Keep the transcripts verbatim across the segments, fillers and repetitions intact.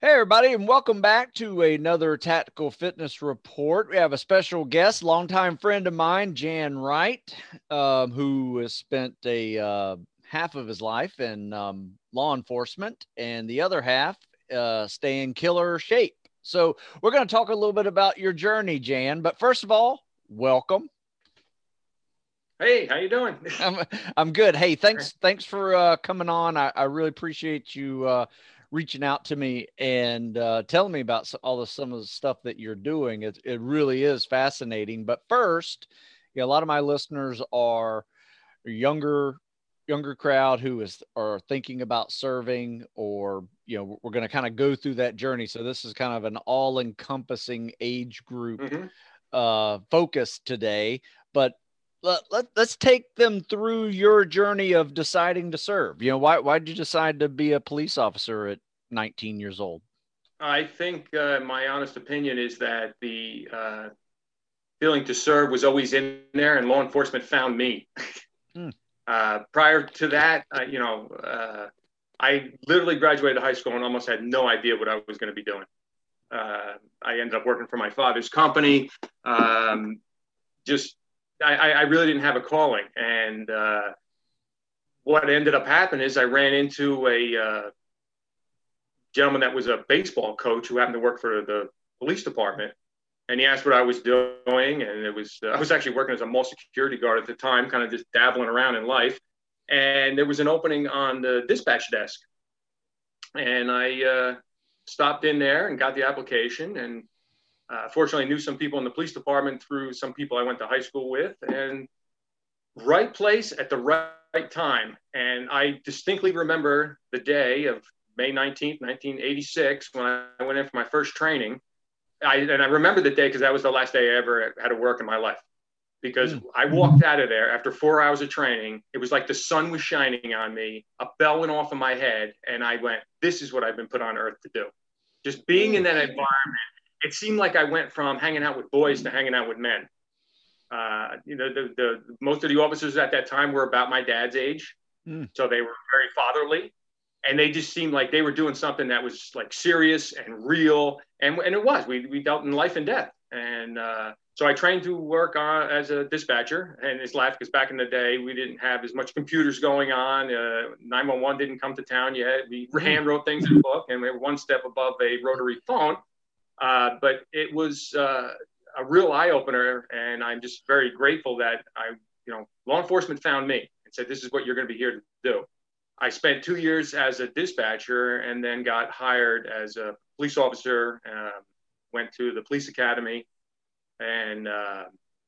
Hey, everybody, and welcome back to another Tactical Fitness Report. We have a special guest, longtime friend of mine, Jan Wright, um, who has spent a uh, half of his life in um, law enforcement and the other half uh, stay in killer shape. So we're going to talk a little bit about your journey, Jan. But first of all, welcome. Hey, how you doing? I'm I'm good. Hey, thanks thanks for uh, coming on. I, I really appreciate you uh, reaching out to me and uh, telling me about all the some of the stuff that you're doing. It it really is fascinating. But first, yeah, a lot of my listeners are younger younger crowd who is are thinking about serving, or you know we're going to kind of go through that journey. So this is kind of an all encompassing age group hmm uh, focus today. But let, let, let's take them through your journey of deciding to serve. You know, why, why did you decide to be a police officer at nineteen years old? I think uh, my honest opinion is that the uh, feeling to serve was always in there, and law enforcement found me. Hmm. Uh, prior to that, uh, you know, uh, I literally graduated high school and almost had no idea what I was going to be doing. Uh, I ended up working for my father's company. Um, just, I, I really didn't have a calling, and uh, what ended up happening is I ran into a uh, gentleman that was a baseball coach who happened to work for the police department. And he asked what I was doing. And it was, uh, I was actually working as a mall security guard at the time, kind of just dabbling around in life. And there was an opening on the dispatch desk. And I uh, stopped in there and got the application. And uh, fortunately, I knew some people in the police department through some people I went to high school with. And right place at the right time. And I distinctly remember the day of May nineteenth, nineteen eighty-six, when I went in for my first training. I, and I remember the day because that was the last day I ever had to work in my life. Because Hmm. I walked out of there after four hours of training. It was like the sun was shining on me. A bell went off in my head, and I went, "This is what I've been put on earth to do." Just being in Really? that environment, it seemed like I went from hanging out with boys to hanging out with men. Uh, you know, the, the most of the officers at that time were about my dad's age, Hmm. so they were very fatherly, and they just seemed like they were doing something that was like serious and real, and and it was. We we dealt in life and death, and uh, so I trained to work on as a dispatcher, and it's laughed because back in the day we didn't have as much computers going on. Uh, nine one one didn't come to town yet. We Hmm. hand wrote things in a book, and we were one step above a rotary phone. Uh, but it was uh, a real eye opener, and I'm just very grateful that I, you know, law enforcement found me and said, "This is what you're going to be here to do." I spent two years as a dispatcher, and then got hired as a police officer. Uh, went to the police academy, and uh,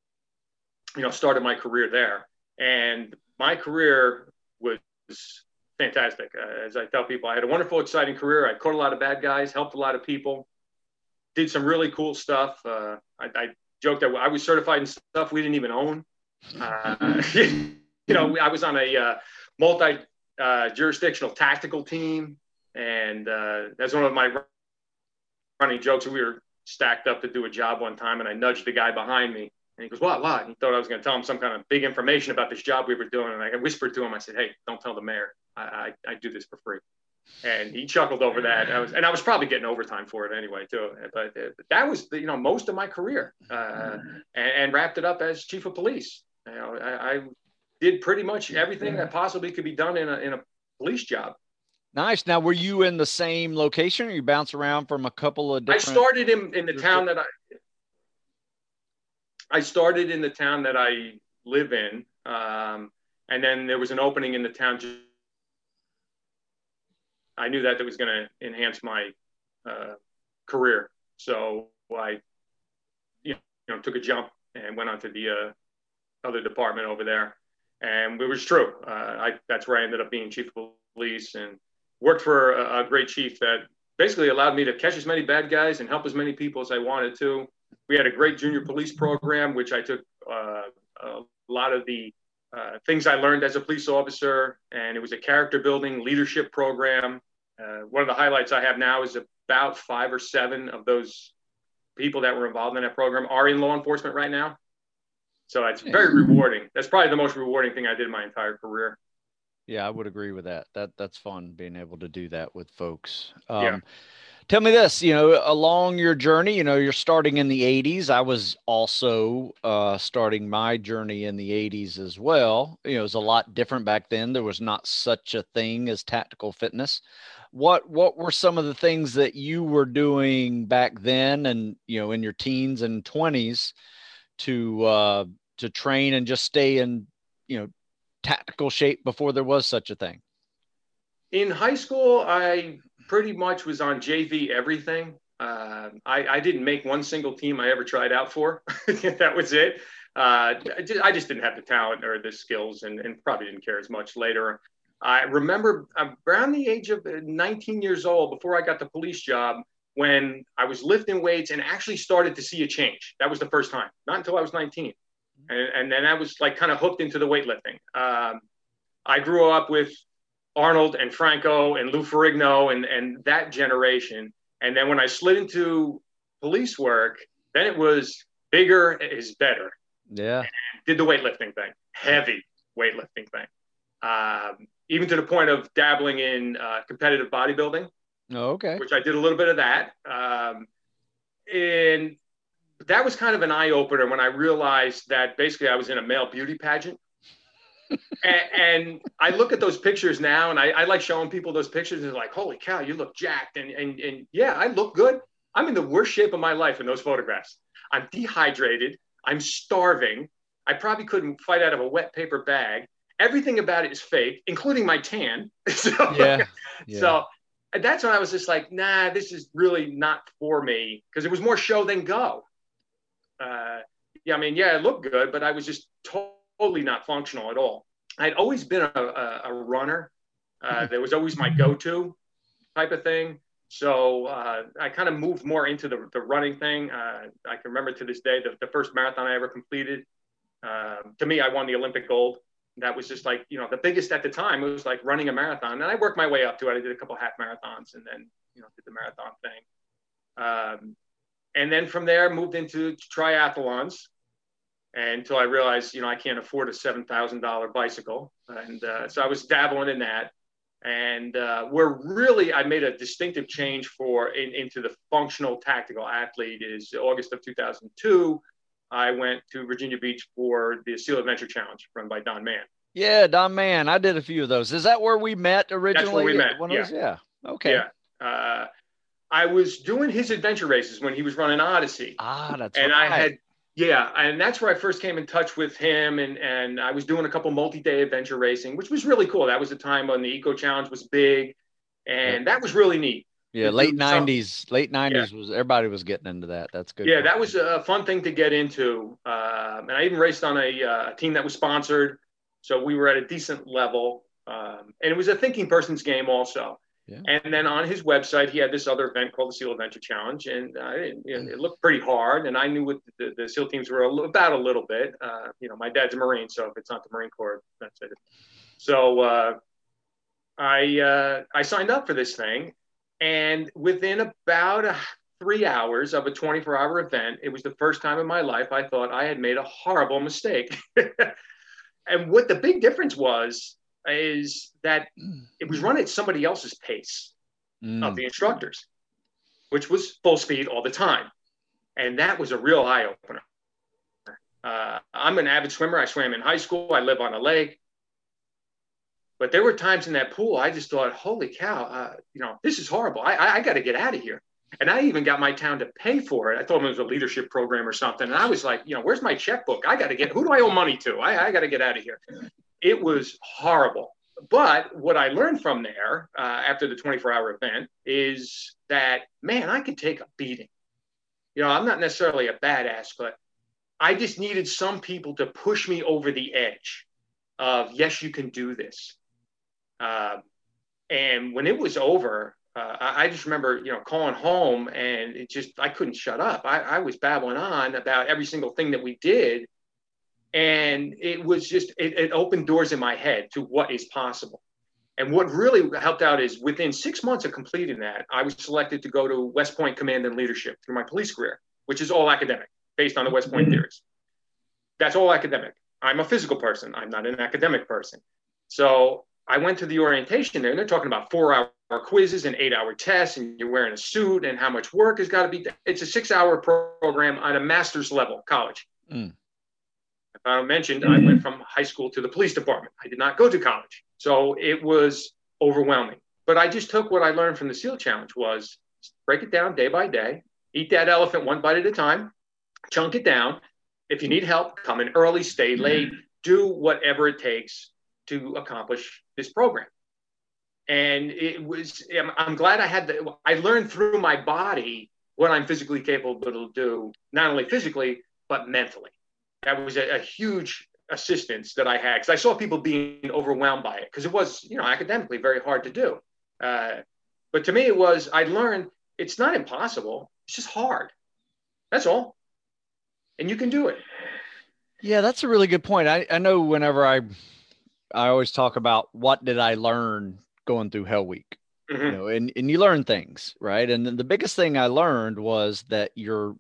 you know, started my career there. And my career was fantastic. Uh, as I tell people, I had a wonderful, exciting career. I caught a lot of bad guys, helped a lot of people, did some really cool stuff. Uh, I, I joked that I was certified in stuff we didn't even own. Uh, you know, I was on a uh, multi uh, jurisdictional tactical team, and uh, that's one of my running jokes. We were stacked up to do a job one time, and I nudged the guy behind me, and he goes, "What? What?" And he thought I was going to tell him some kind of big information about this job we were doing, and I whispered to him, I said, "Hey, don't tell the mayor. I, I, I do this for free." And he chuckled over that. I was, and I was probably getting overtime for it anyway too. But that was, the, you know, most of my career, uh, and, and wrapped it up as chief of police. You know, I, I did pretty much everything that possibly could be done in a in a police job. Nice. Now, were you in the same location, or you bounce around from a couple of I different started in, in the town jurisdictions? that I I started in the town that I live in, um, and then there was an opening in the town. I knew that that was going to enhance my uh, career, so I you know took a jump and went on to the uh, other department over there, and it was true. Uh, I that's where I ended up being chief of police and worked for a, a great chief that basically allowed me to catch as many bad guys and help as many people as I wanted to. We had a great junior police program, which I took uh, a lot of the uh, things I learned as a police officer, and it was a character building leadership program. Uh, one of the highlights I have now is about five or seven of those people that were involved in that program are in law enforcement right now. So it's very Nice. rewarding. That's probably the most rewarding thing I did in my entire career. Yeah, I would agree with that. That that's fun being able to do that with folks. Yeah. Um, Tell me this, you know, along your journey, you know, you're starting in the eighties. I was also uh, starting my journey in the eighties as well. You know, it was a lot different back then. There was not such a thing as tactical fitness. What what were some of the things that you were doing back then and, you know, in your teens and twenties to uh to train and just stay in, you know, tactical shape before there was such a thing? In high school, I pretty much was on J V everything. Uh, I, I didn't make one single team I ever tried out for. That was it. Uh, I, just, I just didn't have the talent or the skills, and, and probably didn't care as much later. I remember around the age of nineteen years old, before I got the police job, when I was lifting weights and actually started to see a change. That was the first time, not until I was nineteen. And, and then I was like kind of hooked into the weightlifting. Um, I grew up with Arnold and Franco and Lou Ferrigno and, and that generation. And then when I slid into police work, then it was bigger is better. Yeah. And did the weightlifting thing, heavy weightlifting thing. Um, even to the point of dabbling in uh, competitive bodybuilding. Oh, okay. Which I did a little bit of that. Um, and that was kind of an eye opener when I realized that basically I was in a male beauty pageant. and, and I look at those pictures now, and I, I like showing people those pictures, and they're like, holy cow, you look jacked. And, and, and yeah, I look good. I'm in the worst shape of my life in those photographs. I'm dehydrated. I'm starving. I probably couldn't fight out of a wet paper bag. Everything about it is fake, including my tan. so, yeah. yeah. So that's when I was just like, nah, this is really not for me, because it was more show than go. Uh, yeah, I mean, yeah, it looked good, but I was just totally not functional at all. I'd always been a, a, a runner. Uh, that was always my go-to type of thing. So uh, I kind of moved more into the, the running thing. Uh, I can remember to this day, the, the first marathon I ever completed. Uh, to me, I won the Olympic gold. That was just like, you know, the biggest at the time. It was like running a marathon. And I worked my way up to it. I did a couple half marathons and then, you know, did the marathon thing. Um, and then from there, moved into triathlons until I realized, you know, I can't afford a seven thousand dollars bicycle. And uh, so I was dabbling in that. And uh, where really I made a distinctive change for in, into the functional tactical athlete is August of two thousand two. I went to Virginia Beach for the SEAL Adventure Challenge run by Don Mann. Yeah, Don Mann. I did a few of those. Is that where we met originally? That's where we met. One yeah. Those? Yeah. Okay. Yeah. Uh, I was doing his adventure races when he was running Odyssey. Ah, that's and right. I had, yeah, and that's where I first came in touch with him. And and I was doing a couple multi-day adventure racing, which was really cool. That was the time when the Eco Challenge was big, and yeah. that was really neat. Yeah, late nineties, late nineties yeah. was everybody was getting into that. That's good. Yeah, that was a fun thing to get into. Um, and I even raced on a uh, team that was sponsored, so we were at a decent level. Um, and it was a thinking person's game also. Yeah. And then on his website, he had this other event called the SEAL Adventure Challenge, and uh, it, it looked pretty hard. And I knew what the, the SEAL teams were about a little bit. Uh, you know, my dad's a Marine, so if it's not the Marine Corps, that's it. So uh, I uh, I signed up for this thing. And within about uh, three hours of a twenty-four hour event, it was the first time in my life I thought I had made a horrible mistake. And what the big difference was is that it was run at somebody else's pace mm. of the instructors, which was full speed all the time. And that was a real eye-opener. Uh, I'm an avid swimmer. I swam in high school. I live on a lake. But there were times in that pool, I just thought, holy cow, uh, you know, this is horrible. I, I, I got to get out of here. And I even got my town to pay for it. I told them it was a leadership program or something. And I was like, you know, where's my checkbook? I got to get, who do I owe money to? I, I got to get out of here. It was horrible. But what I learned from there uh, after the twenty-four hour event is that, man, I could take a beating. You know, I'm not necessarily a badass, but I just needed some people to push me over the edge of, yes, you can do this. Uh, and when it was over, uh, I, I just remember, you know, calling home and it just, I couldn't shut up. I, I was babbling on about every single thing that we did. And it was just, it, it opened doors in my head to what is possible. And what really helped out is within six months of completing that, I was selected to go to West Point Command and Leadership through my police career, which is all academic based on the West Point theories. That's all academic. I'm a physical person. I'm not an academic person. So I went to the orientation there, and they're talking about four hours quizzes and eight hour tests, and you're wearing a suit, and how much work has got to be done. It's a six hour program on a master's level college. Mm. I mentioned I went from high school to the police department. I did not go to college. So it was overwhelming. But I just took what I learned from the SEAL Challenge was break it down day by day, eat that elephant one bite at a time, chunk it down. If you need help, come in early, stay late, do whatever it takes to accomplish this program. And it was, I'm glad I had the, I learned through my body what I'm physically capable to do, not only physically, but mentally. That was a, a huge assistance that I had, because I saw people being overwhelmed by it, because it was, you know, academically very hard to do. Uh, but to me, it was, I learned it's not impossible. It's just hard. That's all. And you can do it. Yeah, that's a really good point. I, I know whenever I, I always talk about what did I learn going through Hell Week, mm-hmm. you know, and, and you learn things, right? And then the biggest thing I learned was that your,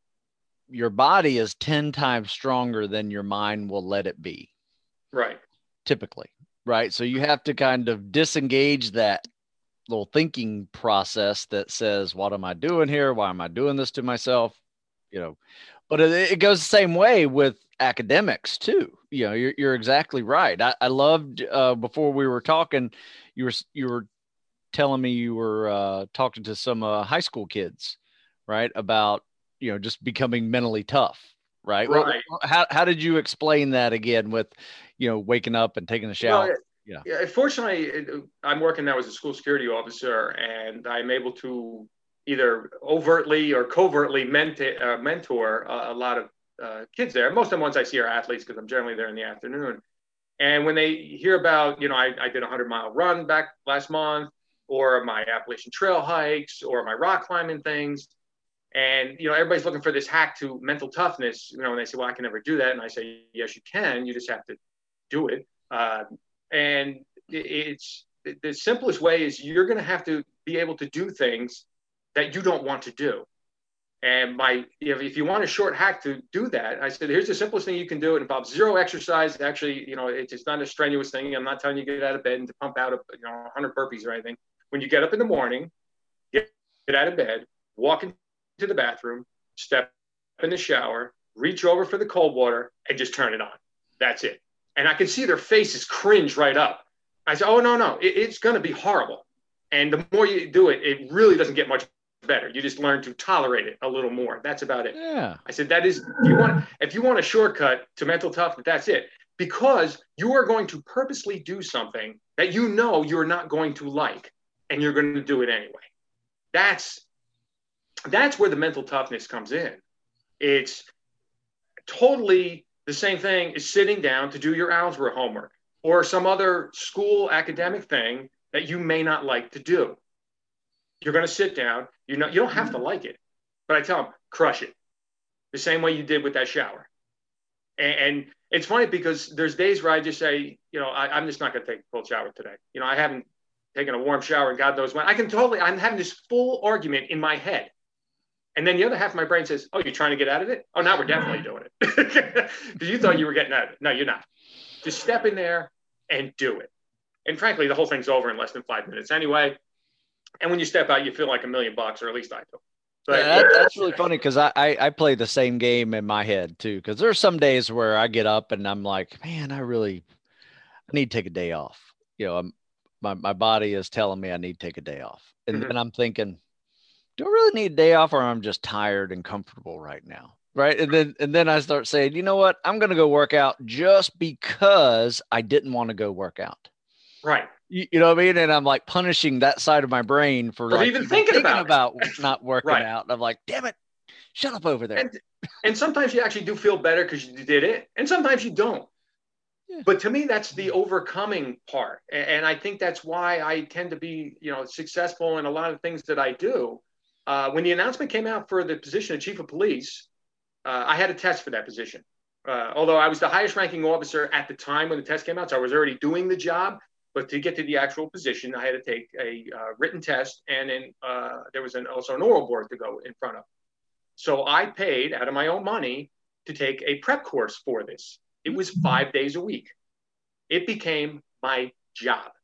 your body is ten times stronger than your mind will let it be. Right. Typically. Right. So you have to kind of disengage that little thinking process that says, what am I doing here? Why am I doing this to myself? You know, but it, it goes the same way with academics too. You know, you're, you're exactly right. I, I loved, uh, before we were talking, you were, you were telling me you were, uh, talking to some, uh, high school kids, right? About, you know, just becoming mentally tough. Right. Right. Well, how, how did you explain that again with, you know, waking up and taking a shower? Well, yeah. yeah. Fortunately, I'm working now as a school security officer, and I'm able to either overtly or covertly mentor, uh, mentor a, a lot of uh, kids there. Most of the ones I see are athletes, because I'm generally there in the afternoon. And when they hear about, you know, I, I did a hundred mile run back last month, or my Appalachian Trail hikes, or my rock climbing things. And, you know, everybody's looking for this hack to mental toughness, you know, and they say, well, I can never do that. And I say, yes, you can. You just have to do it. Uh, and it's the simplest way is you're going to have to be able to do things that you don't want to do. And my, if, if you want a short hack to do that, I said, here's the simplest thing you can do. It involves zero exercise. Actually, you know, it's, it's not a strenuous thing. I'm not telling you to get out of bed and to pump out, a, you know, one hundred burpees or anything. When you get up in the morning, get, get out of bed, walk into the bathroom, step in the shower, reach over for the cold water, and just turn it on. That's it. And I can see their faces cringe right up. I said, oh, no, no, it, it's going to be horrible. And the more you do it, it really doesn't get much better. You just learn to tolerate it a little more. That's about it. Yeah. I said, that is, if you want, if you want a shortcut to mental toughness, that's it. Because you are going to purposely do something that you know you're not going to like, and you're going to do it anyway. That's, that's where the mental toughness comes in. It's totally the same thing as sitting down to do your algebra homework or some other school academic thing that you may not like to do. You're going to sit down. You know, you don't have to like it, but I tell them, crush it. The same way you did with that shower. And, and it's funny because there's days where I just say, you know, I, I'm just not going to take a cold shower today. You know, I haven't taken a warm shower and God knows when. I can totally, I'm having this full argument in my head. And then the other half of my brain says, oh, you're trying to get out of it? Oh, now we're definitely doing it. Because you thought you were getting out of it. No, you're not. Just step in there and do it. And frankly, the whole thing's over in less than five minutes anyway. And when you step out, you feel like a million bucks, or at least I do. But, yeah, that, that's really funny because I, I, I play the same game in my head too. Because there's some days where I get up and I'm like, man, I really I need to take a day off. You know, I'm, my, my body is telling me I need to take a day off. And mm-hmm. then I'm thinking, do I really need a day off, or I'm just tired and comfortable right now? Right. And then, and then I start saying, you know what, I'm going to go work out just because I didn't want to go work out. Right. You, you know what I mean? And I'm like punishing that side of my brain for, for like even thinking, thinking about, about not working right. out. And I'm like, damn it, shut up over there. And, and sometimes you actually do feel better because you did it. And sometimes you don't. Yeah. But to me, that's the overcoming part. And, and I think that's why I tend to be, you know, successful in a lot of things that I do. Uh, when the announcement came out for the position of chief of police, uh, I had a test for that position. Uh, although I was the highest ranking officer at the time when the test came out, so I was already doing the job. But to get to the actual position, I had to take a uh, written test, and then uh, there was an, also an oral board to go in front of. So I paid out of my own money to take a prep course for this. It was five days a week. It became my job.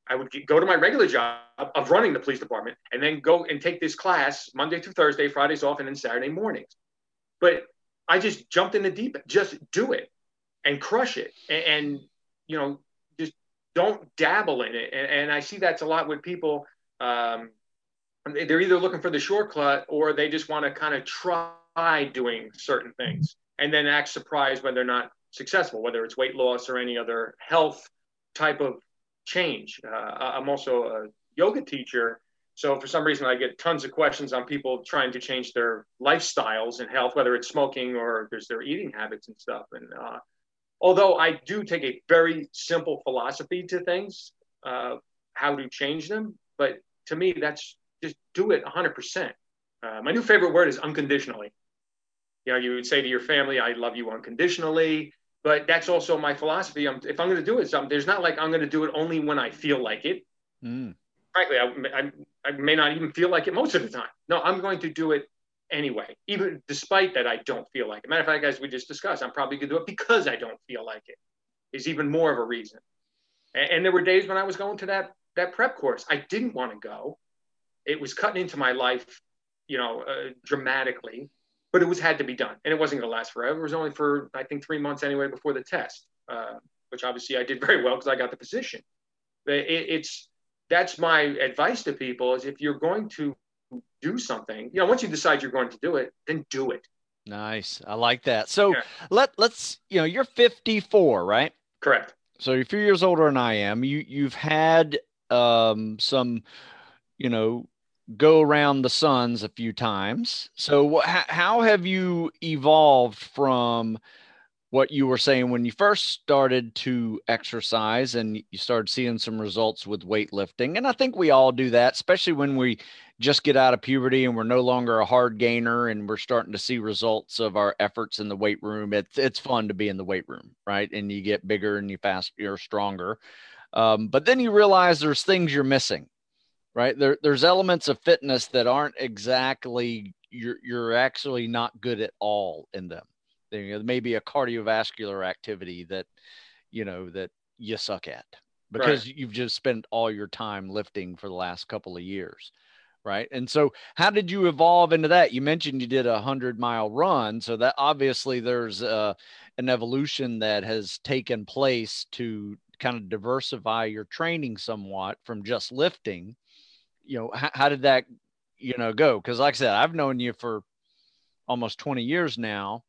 I would get, go to my regular job of running the police department and then go and take this class Monday through Thursday, Fridays off, and then Saturday mornings. But I just jumped in the deep end. Just do it and crush it. And, and you know, just don't dabble in it. And, and I see that's a lot with people. Um, they're either looking for the shortcut or they just want to kind of try doing certain things and then act surprised when they're not successful, whether it's weight loss or any other health type of change. Uh, I'm also a yoga teacher. So for some reason, I get tons of questions on people trying to change their lifestyles and health, whether it's smoking or there's their eating habits and stuff. And uh, although I do take a very simple philosophy to things, uh, how to change them, but to me, that's just do it one hundred percent. Uh, my new favorite word is unconditionally. You know, you would say to your family, I love you unconditionally, but that's also my philosophy. I'm, if I'm going to do it, something, there's not like I'm going to do it only when I feel like it. Mm. Frankly, I, I, I may not even feel like it most of the time. No, I'm going to do it anyway, even despite that I don't feel like it. Matter of fact, as we just discussed, I'm probably going to do it because I don't feel like it is even more of a reason. And, and there were days when I was going to that, that prep course. I didn't want to go. It was cutting into my life, you know, uh, dramatically, but it was had to be done. And it wasn't going to last forever. It was only for, I think, three months anyway before the test, uh, which obviously I did very well because I got the position. But it, it's, that's my advice to people is if you're going to do something, you know, once you decide you're going to do it, then do it. Nice. I like that. So yeah. let, let's, you know, you're fifty-four, right? Correct. So you're a few years older than I am. You, you've had um, some, you know, go around the suns a few times. So wh- how have you evolved from what you were saying when you first started to exercise and you started seeing some results with weightlifting? And I think we all do that, especially when we just get out of puberty and we're no longer a hard gainer and we're starting to see results of our efforts in the weight room. It's, it's fun to be in the weight room, right? And you get bigger and you fast, you're stronger. Um, but then you realize there's things you're missing, right? There, there's elements of fitness that aren't exactly, you're, you're actually not good at all in them. There may be a cardiovascular activity that, you know, that you suck at because right. you've just spent all your time lifting for the last couple of years. Right. And so how did you evolve into that? You mentioned you did a hundred mile run. So that obviously there's uh, an evolution that has taken place to kind of diversify your training somewhat from just lifting. You know, how, how did that, you know, go? Because like I said, I've known you for almost twenty years now.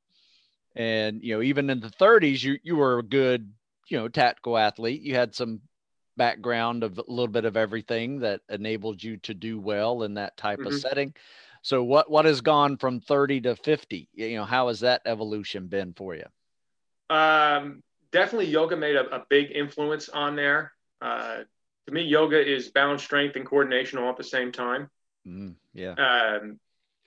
And, you know, even in the thirties, you, you were a good, you know, tactical athlete. You had some background of a little bit of everything that enabled you to do well in that type mm-hmm. of setting. So what, what has gone from thirty to fifty? You know, how has that evolution been for you? Um, definitely yoga made a, a big influence on there. Uh, to me, yoga is balance, strength, and coordination all at the same time. Mm, yeah. Um,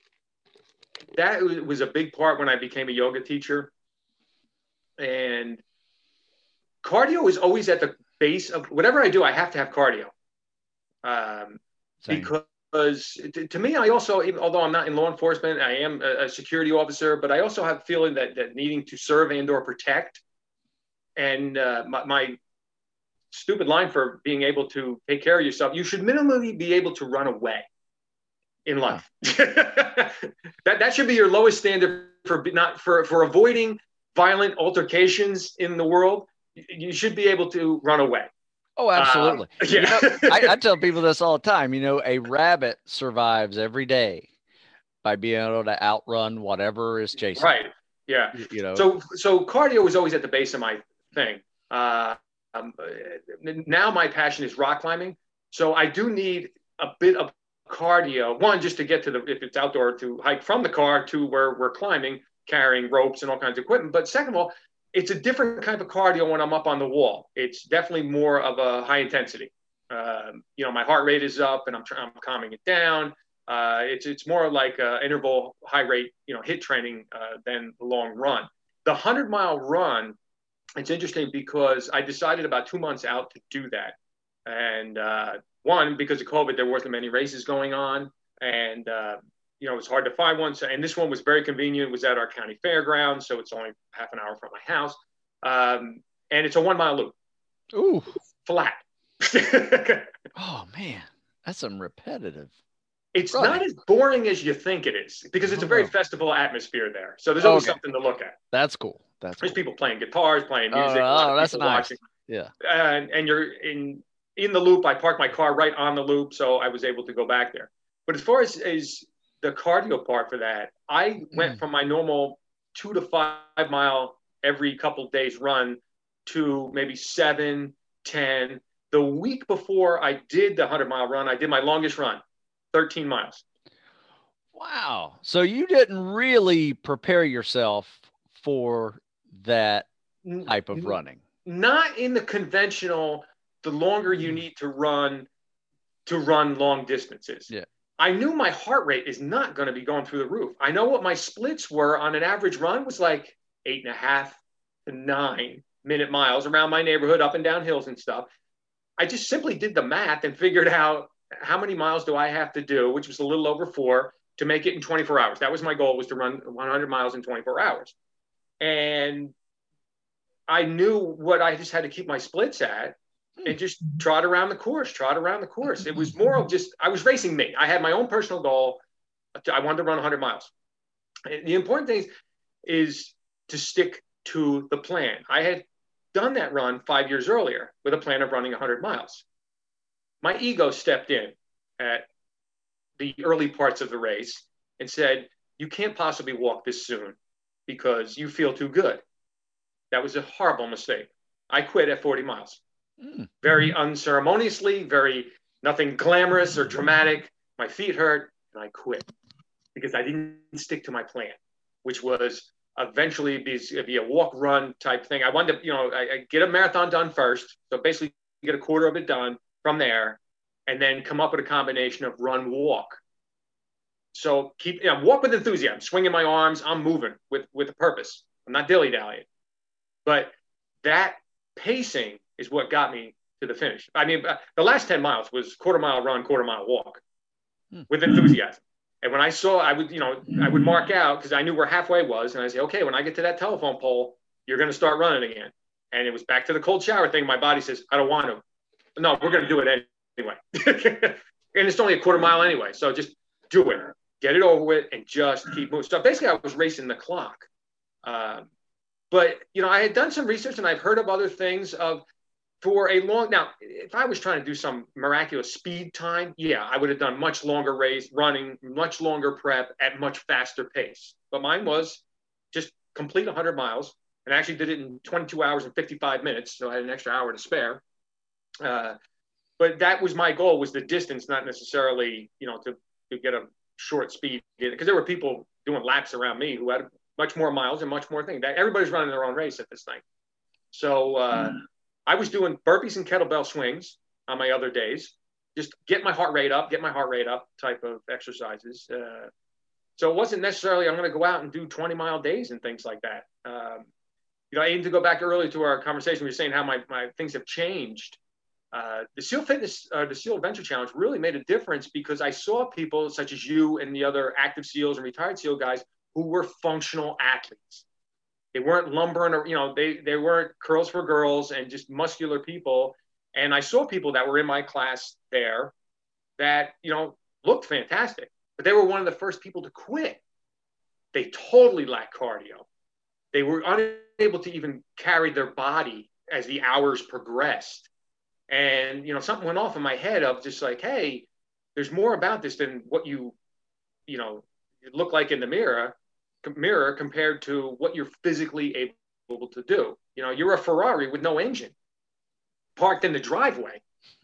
that was a big part when I became a yoga teacher. And cardio is always at the base of whatever I do. I have to have cardio. Um, because to, to me, I also, even, although I'm not in law enforcement, I am a, a security officer, but I also have a feeling that, that needing to serve and or protect. And uh, my, my stupid line for being able to take care of yourself, you should minimally be able to run away in life. that that should be your lowest standard for not for for avoiding violent altercations in the world. You should be able to run away. Oh, absolutely. Um, yeah. You know, I, I tell people this all the time. You know, a rabbit survives every day by being able to outrun whatever is chasing. Right. Yeah. You know. So so cardio was always at the base of my thing. Uh, um, now my passion is rock climbing. So I do need a bit of cardio, one, just to get to the, if it's outdoor, to hike from the car to where we're climbing, carrying ropes and all kinds of equipment. But second of all, it's a different kind of cardio when I'm up on the wall. It's definitely more of a high intensity. Um, you know, my heart rate is up and I'm, I'm calming it down. Uh, it's it's more like uh, interval high rate, you know, hit training uh, than the long run. The hundred mile run, it's interesting because I decided about two months out to do that. And uh, one, because of COVID, there wasn't many races going on, and uh, you know, it was hard to find one. So, and this one was very convenient. It was at our county fairgrounds, so it's only half an hour from my house, um, and it's a one mile loop. Ooh, flat. Oh man, that's some repetitive It's running. not as boring as you think it is because it's a very Oh, festival atmosphere there. So there's always okay. something to look at. That's cool. That's There's cool. people playing guitars, playing Oh, music, a lot oh, of that's people nice. watching. Yeah. And, and you're in in the loop. I parked my car right on the loop, so I was able to go back there. But as far as, as the cardio part for that, I went from my normal two to five mile every couple of days run to maybe seven, ten. The week before I did the hundred mile run, I did my longest run, thirteen miles. Wow. So you didn't really prepare yourself for that type of running. Not in the conventional, the longer you need to run to run long distances. Yeah. I knew my heart rate is not going to be going through the roof. I know what my splits were on an average run was like eight and a half to nine minute miles around my neighborhood, up and down hills and stuff. I just simply did the math and figured out how many miles do I have to do, which was a little over four, to make it in twenty-four hours. That was my goal, was to run one hundred miles in twenty-four hours. And I knew what I just had to keep my splits at and just trot around the course, trot around the course. It was more of just, I was racing me. I had my own personal goal. I wanted to run one hundred miles. And the important thing is, is to stick to the plan. I had done that run five years earlier with a plan of running one hundred miles. My ego stepped in at the early parts of the race and said, you can't possibly walk this soon because you feel too good. That was a horrible mistake. I quit at forty miles. Mm. Very unceremoniously, very nothing glamorous or dramatic. My feet hurt and I quit because I didn't stick to my plan, which was eventually be, be a walk run type thing. I wanted to, you know, I, I get a marathon done first. So basically get a quarter of it done from there and then come up with a combination of run, walk. So keep, you know, walk with enthusiasm, swinging my arms. I'm moving with, with a purpose. I'm not dilly-dallying. But that pacing is what got me to the finish. I mean, the last ten miles was quarter mile run, quarter mile walk with enthusiasm. And when I saw, I would, you know, I would mark out because I knew where halfway was. And I say, okay, when I get to that telephone pole, you're going to start running again. And it was back to the cold shower thing. My body says, I don't want to. No, we're going to do it anyway. And it's only a quarter mile anyway. So just do it. Get it over with and just keep moving. So basically, I was racing the clock. Um, But, you know, I had done some research and I've heard of other things of for a long, now, if I was trying to do some miraculous speed time, yeah, I would have done much longer race, running, much longer prep at much faster pace. But mine was just complete one hundred miles and I actually did it in twenty-two hours and fifty-five minutes. So I had an extra hour to spare. Uh, but that was my goal, was the distance, not necessarily, you know, to, to get a short speed. Because there were people doing laps around me who had much more miles and much more things. Everybody's running their own race at this thing. So uh, mm. I was doing burpees and kettlebell swings on my other days, just get my heart rate up, get my heart rate up type of exercises. Uh, so it wasn't necessarily I'm going to go out and do twenty mile days and things like that. Um, you know, I need to go back earlier to our conversation. We were saying how my, my things have changed. Uh, the SEAL Fitness, uh, the SEAL Adventure Challenge really made a difference because I saw people such as you and the other active SEALs and retired SEAL guys who were functional athletes. They weren't lumbering, or, you know, they, they weren't curls for girls and just muscular people. And I saw people that were in my class there that, you know, looked fantastic, but they were one of the first people to quit. They totally lacked cardio. They were unable to even carry their body as the hours progressed. And, you know, something went off in my head of just like, hey, there's more about this than what you, you know, look like in the mirror. mirror compared to what you're physically able to do. You know, you're a Ferrari with no engine parked in the driveway.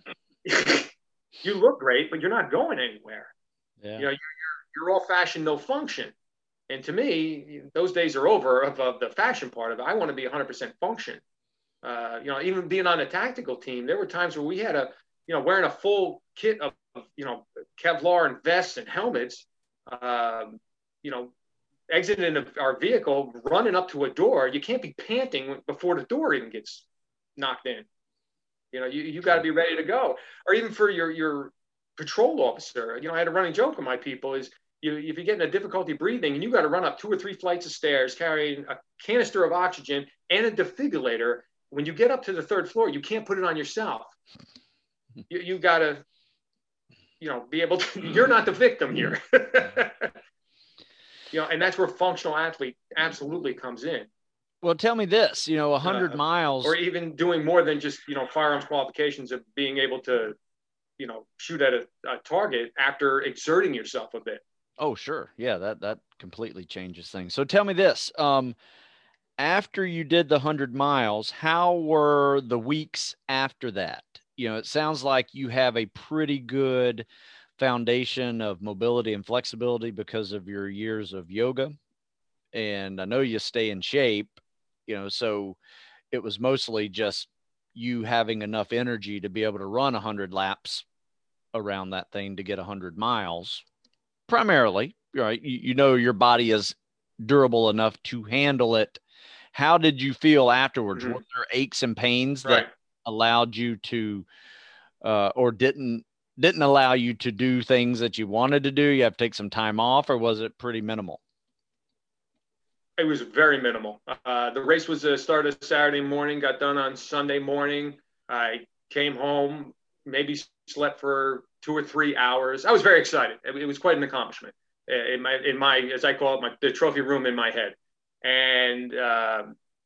You look great, but you're not going anywhere. Yeah. You know, you're, you're, you're all fashion, no function. And to me, those days are over of, of the fashion part of it. I want to be one hundred percent function. Uh, you know, even being on a tactical team, there were times where we had a, you know, wearing a full kit of, you know, Kevlar and vests and helmets, um, you know, exiting our vehicle, running up to a door. You can't be panting before the door even gets knocked in. You know, you, you got to be ready to go. Or even for your, your patrol officer, you know, I had a running joke with my people is, you, if you're getting a difficulty breathing and you got to run up two or three flights of stairs, carrying a canister of oxygen and a defibrillator, when you get up to the third floor, you can't put it on yourself. you, you got to, you know, be able to, you're not the victim here. You know, and that's where functional athlete absolutely comes in. Well, tell me this, you know, a hundred uh, miles, or even doing more than just, you know, firearms qualifications of being able to, you know, shoot at a, a target after exerting yourself a bit. oh, sure. Yeah. That, that completely changes things. So tell me this, um, after you did the hundred miles, how were the weeks after that? You know, it sounds like you have a pretty good foundation of mobility and flexibility because of your years of yoga. And I know you stay in shape, you know, so it was mostly just you having enough energy to be able to run a hundred laps around that thing to get a hundred miles primarily, right? You, you know, your body is durable enough to handle it. How did you feel afterwards? Mm-hmm. Were there aches and pains that Right. allowed you to, uh, or didn't, didn't allow you to do things that you wanted to do? You have to take some time off, or was it pretty minimal? It was very minimal. Uh, the race was uh, started Saturday morning, got done on Sunday morning. I came home, maybe slept for two or three hours. I was very excited. It, it was quite an accomplishment in my, in my, as I call it, my the trophy room in my head. And uh,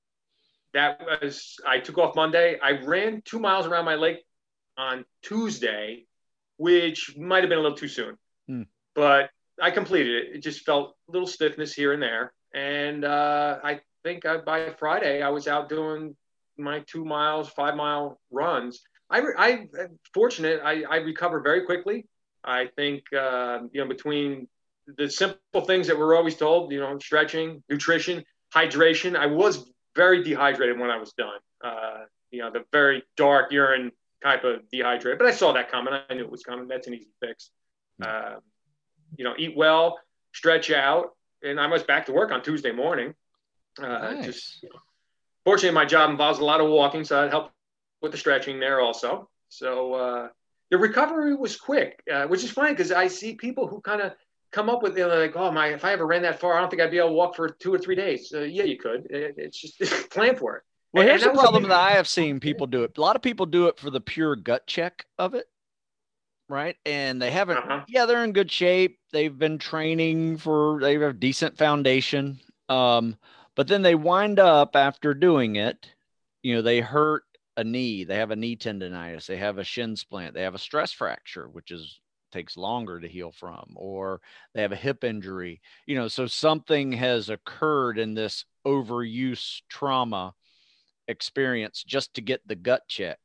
that was, I took off Monday. I ran two miles around my lake on Tuesday, which might have been a little too soon, Hmm. but I completed it. It just felt a little stiffness here and there. And uh, I think I, by Friday, I was out doing my two miles, five mile runs. I, I am fortunate. I, I recover very quickly. I think, uh, you know, between the simple things that we're always told, you know, stretching, nutrition, hydration. I was very dehydrated when I was done. Uh, you know, the very dark urine type of dehydrated, but I saw that coming. I knew it was coming. That's an easy fix. Uh, you know, eat well, stretch out, and I was back to work on Tuesday morning. Uh, Nice. Just you know, fortunately, my job involves a lot of walking, so it helped with the stretching there also. So uh, the recovery was quick, uh, which is funny because I see people who kind of come up with, you know, like, oh my, if I ever ran that far, I don't think I'd be able to walk for two or three days. Uh, yeah, you could. It, it's just plan for it. Well, And, here's and the that was a problem big, that I have seen people do it. A lot of people do it for the pure gut check of it, right? And they haven't, uh-huh. yeah, they're in good shape. They've been training for, they have a decent foundation. Um, but then they wind up after doing it, you know, they hurt a knee, they have a knee tendonitis, they have a shin splint, they have a stress fracture, which is takes longer to heal from, or they have a hip injury, you know, so something has occurred in this overuse trauma experience just to get the gut check.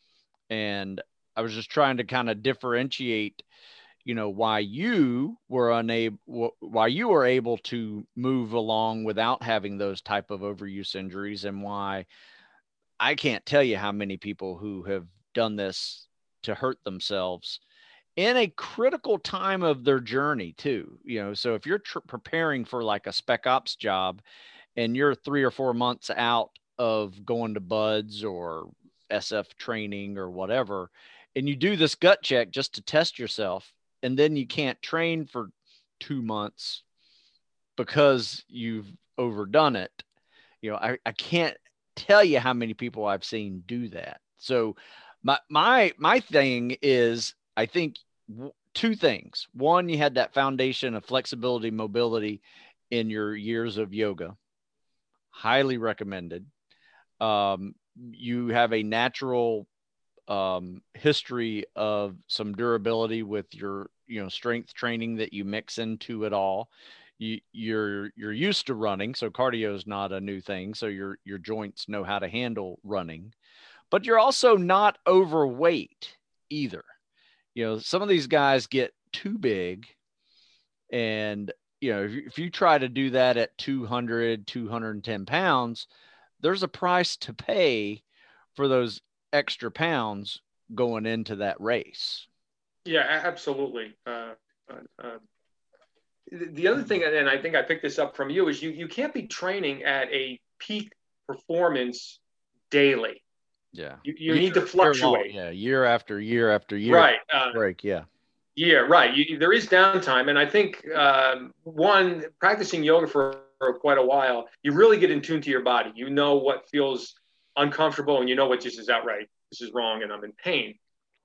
And I was just trying to kind of differentiate, you know, why you were unable, why you were able to move along without having those type of overuse injuries, and why I can't tell you how many people who have done this to hurt themselves in a critical time of their journey too. You know, so if you're tr- preparing for like a spec ops job and you're three or four months out of going to buds or S F training or whatever, and you do this gut check just to test yourself, and then you can't train for two months because you've overdone it. You know, I, I can't tell you how many people I've seen do that. So my my my thing is, I think w- two things. One, you had that foundation of flexibility, mobility in your years of yoga. Highly recommended. Um, you have a natural um, history of some durability with your, you know, strength training that you mix into it all. You, you're you're used to running, so cardio is not a new thing. So your your joints know how to handle running, but you're also not overweight either. You know, some of these guys get too big, and you know, if you, if you try to do that at two hundred, two hundred ten pounds, there's a price to pay for those extra pounds going into that race. Yeah, absolutely. Uh, uh, uh, the other thing, and I think I picked this up from you, is you you can't be training at a peak performance daily. Yeah. You, you Year, need to year long. fluctuate. Yeah. Year after year after year. Right. Uh, Break. Yeah. yeah, right. You, there is downtime. And I think, um, one, practicing yoga for, for quite a while, you really get in tune to your body. You know what feels uncomfortable and you know what just is outright, this is wrong and I'm in pain.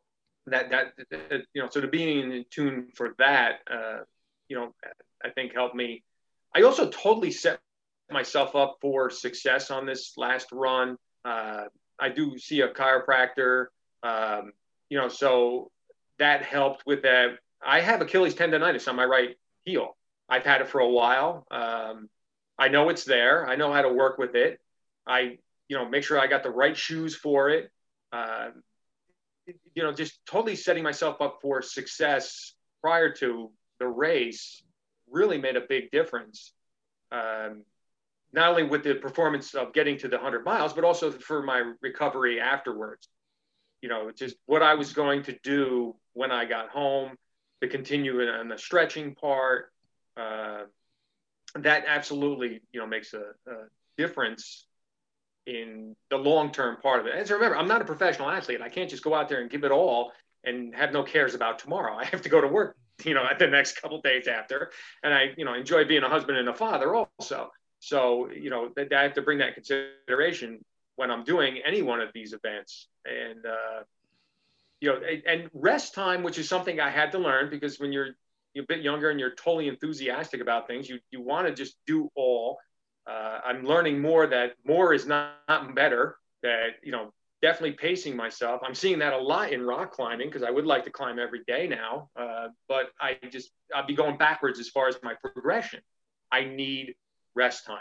that, that, that, you know, so to being in tune for that, uh, you know, I think helped me. I also totally set myself up for success on this last run. Uh, I do see a chiropractor, um, you know, so that helped with that. I have Achilles tendonitis on my right heel. I've had it for a while. Um, I know it's there. I know how to work with it. I, you know, make sure I got the right shoes for it. Uh, you know, just totally setting myself up for success prior to the race really made a big difference. Um, not only with the performance of getting to the one hundred miles, but also for my recovery afterwards. You know, just what I was going to do when I got home to continue on the stretching part. Uh, that absolutely, you know, makes a, a difference in the long-term part of it. And so remember, I'm not a professional athlete. I can't just go out there and give it all and have no cares about tomorrow. I have to go to work, you know, at the next couple of days after. And I, you know, enjoy being a husband and a father also. So, you know, that I have to bring that consideration when I'm doing any one of these events. And, uh, you know, and rest time, which is something I had to learn, because when you're, you're a bit younger and you're totally enthusiastic about things, you, you want to just do all. Uh, I'm learning more that more is not, not better, that, you know, definitely pacing myself. I'm seeing that a lot in rock climbing, because I would like to climb every day now. Uh, but I just, I'll be going backwards as far as my progression. I need rest time.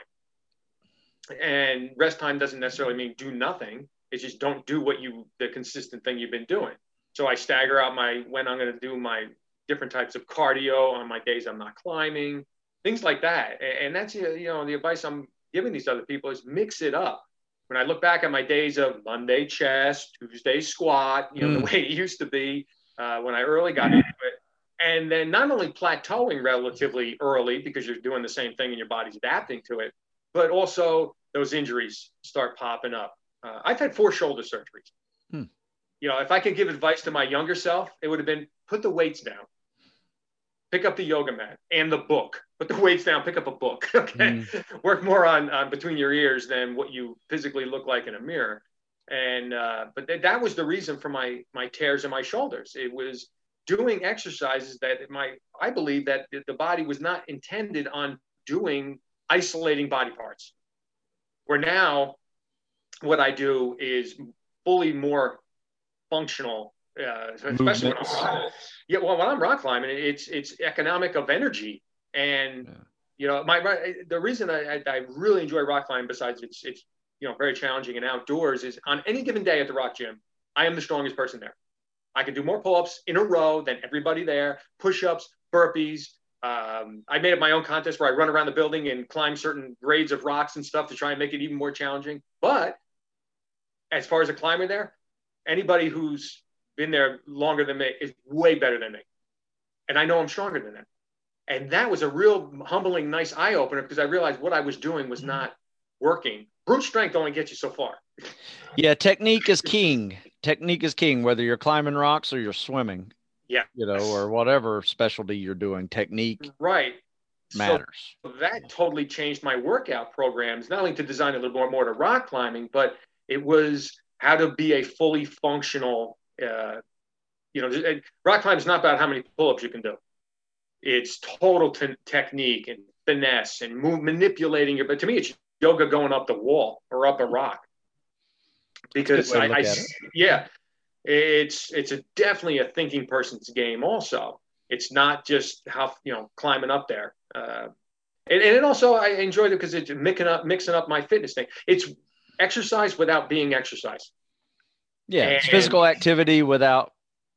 And rest time doesn't necessarily mean do nothing. It's just don't do what you, the consistent thing you've been doing. So I stagger out my, when I'm going to do my different types of cardio on my days I'm not climbing, things like that. And that's, you know, the advice I'm giving these other people is mix it up. When I look back at my days of Monday chest, Tuesday squat, you know, mm. the way it used to be uh, when I early got into it, and then not only plateauing relatively early because you're doing the same thing and your body's adapting to it, but also those injuries start popping up. Uh, I've had four shoulder surgeries. Hmm. You know, if I could give advice to my younger self, it would have been put the weights down, pick up the yoga mat and the book, put the weights down, pick up a book. Okay. Mm. Work more on, on between your ears than what you physically look like in a mirror. And, uh, but th- that was the reason for my, my tears in my shoulders. It was doing exercises that my, I believe that the body was not intended on doing, isolating body parts. Where now what I do is fully more functional, uh, especially when I'm, yeah, well, when I'm rock climbing, it's, it's economic of energy. And, yeah. you know, my, the reason I, I really enjoy rock climbing, besides it's, it's, you know, very challenging and outdoors, is on any given day at the rock gym, I am the strongest person there. I can do more pull-ups in a row than everybody there, push-ups, burpees. Um, I made up my own contest where I run around the building and climb certain grades of rocks and stuff to try and make it even more challenging. But as far as a climber there, anybody who's been there longer than me is way better than me. And I know I'm stronger than them. And that was a real humbling, nice eye-opener, because I realized what I was doing was not working. Brute strength only gets you so far. Yeah, technique is king. Technique is king, whether you're climbing rocks or you're swimming. Yeah. You know, or whatever specialty you're doing, technique right. matters. So that totally changed my workout programs, not only to design a little more, more to rock climbing, but it was how to be a fully functional, uh, you know, rock climbing is not about how many pull-ups you can do. It's total t- technique and finesse and move, manipulating your, but to me, it's yoga going up the wall or up a rock. Because I, I it. yeah, it's, it's a definitely a thinking person's game also. It's not just how, you know, climbing up there. Uh, and, and it also, I enjoyed it because it's mixing up, mixing up my fitness thing. It's exercise without being exercise. Yeah, and, it's physical activity without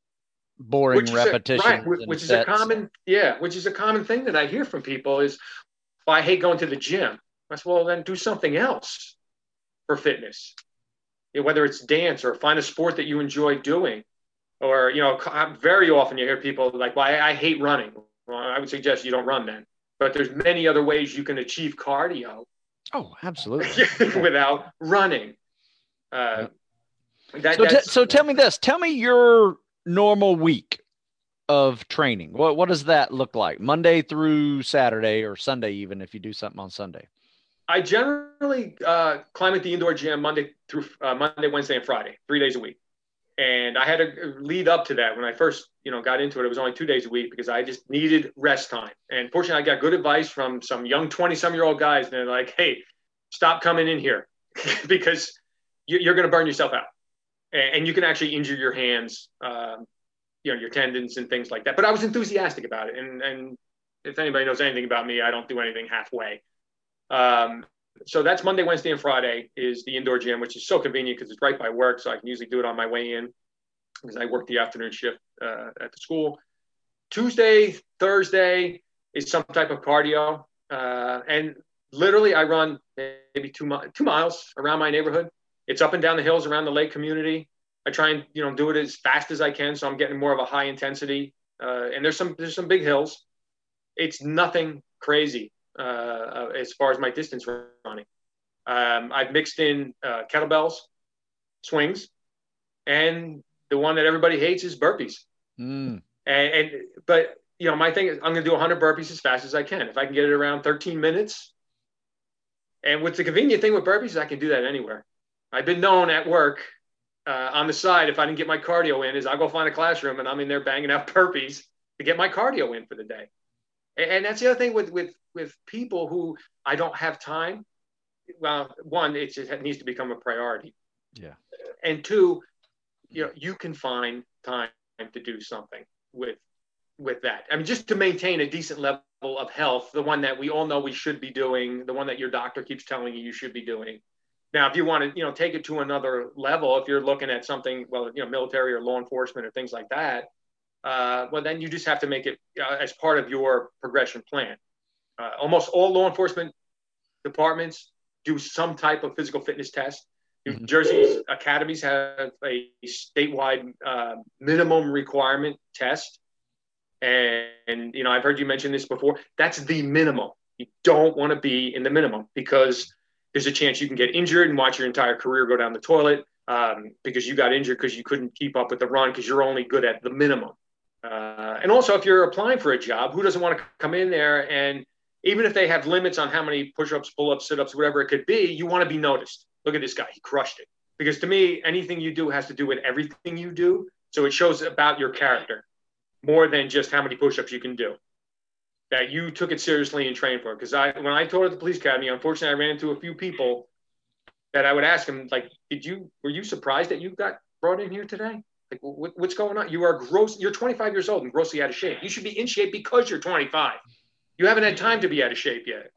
boring repetitions. A, right, which is sets. a common, yeah, which is a common thing that I hear from people is, well, I hate going to the gym. I said, well, then do something else for fitness. You know, whether it's dance or find a sport that you enjoy doing. Or, you know, very often you hear people like, well, I, I hate running. Well, I would suggest you don't run then. But there's many other ways you can achieve cardio. Oh, absolutely. without running. Uh, that, so, t- so tell me this. Tell me your normal week of training. What what does that look like? Monday through Saturday, or Sunday even, if you do something on Sunday. I generally uh, climb at the indoor gym Monday through uh, Monday, Wednesday, and Friday, three days a week. And I had to lead up to that. When I first, you know, got into it, it was only two days a week because I just needed rest time. And fortunately, I got good advice from some young twenty-some-year-old guys. And they're like, hey, stop coming in here because you're going to burn yourself out. And you can actually injure your hands, um, you know, your tendons and things like that. But I was enthusiastic about it. And, and if anybody knows anything about me, I don't do anything halfway. Um, So that's Monday, Wednesday, and Friday is the indoor gym, which is so convenient because it's right by work. So I can usually do it on my way in because I work the afternoon shift uh, at the school. Tuesday, Thursday is some type of cardio. Uh, and literally I run maybe two, mi- two miles around my neighborhood. It's up and down the hills around the lake community. I try and, you know, do it as fast as I can. So I'm getting more of a high intensity. Uh, and there's some, there's some big hills. It's nothing crazy. Uh, as far as my distance running. Um, I've mixed in uh, kettlebells, swings, and the one that everybody hates is burpees. Mm. And, and but you know, my thing is I'm going to do one hundred burpees as fast as I can. If I can get it around thirteen minutes, and what's the convenient thing with burpees is I can do that anywhere. I've been known at work uh, on the side, if I didn't get my cardio in, is I'll go find a classroom and I'm in there banging out burpees to get my cardio in for the day. And, and that's the other thing with with with people who I don't have time. Well, one, it just needs to become a priority. Yeah. And two, you know, you can find time to do something with, with that. I mean, just to maintain a decent level of health, the one that we all know we should be doing, the one that your doctor keeps telling you you should be doing. Now, if you want to, you know, take it to another level, if you're looking at something, well, you know, military or law enforcement or things like that, uh, well, then you just have to make it uh, as part of your progression plan. Uh, almost all law enforcement departments do some type of physical fitness test. New mm-hmm. Jersey's academies have a statewide uh, minimum requirement test. And, and, you know, I've heard you mention this before. That's the minimum. You don't want to be in the minimum because there's a chance you can get injured and watch your entire career go down the toilet um, because you got injured because you couldn't keep up with the run because you're only good at the minimum. Uh, and also, if you're applying for a job, who doesn't want to come in there and even if they have limits on how many push-ups, pull-ups, sit-ups, whatever it could be, you want to be noticed. Look at this guy. He crushed it. Because to me, anything you do has to do with everything you do. So it shows about your character more than just how many push-ups you can do. That you took it seriously and trained for it. Because I, when I taught at the police academy, unfortunately, I ran into a few people that I would ask them, like, did you, were you surprised that you got brought in here today? Like, what, what's going on? You are gross. You're twenty-five years old and grossly out of shape. You should be in shape because you're twenty-five. You haven't had time to be out of shape yet.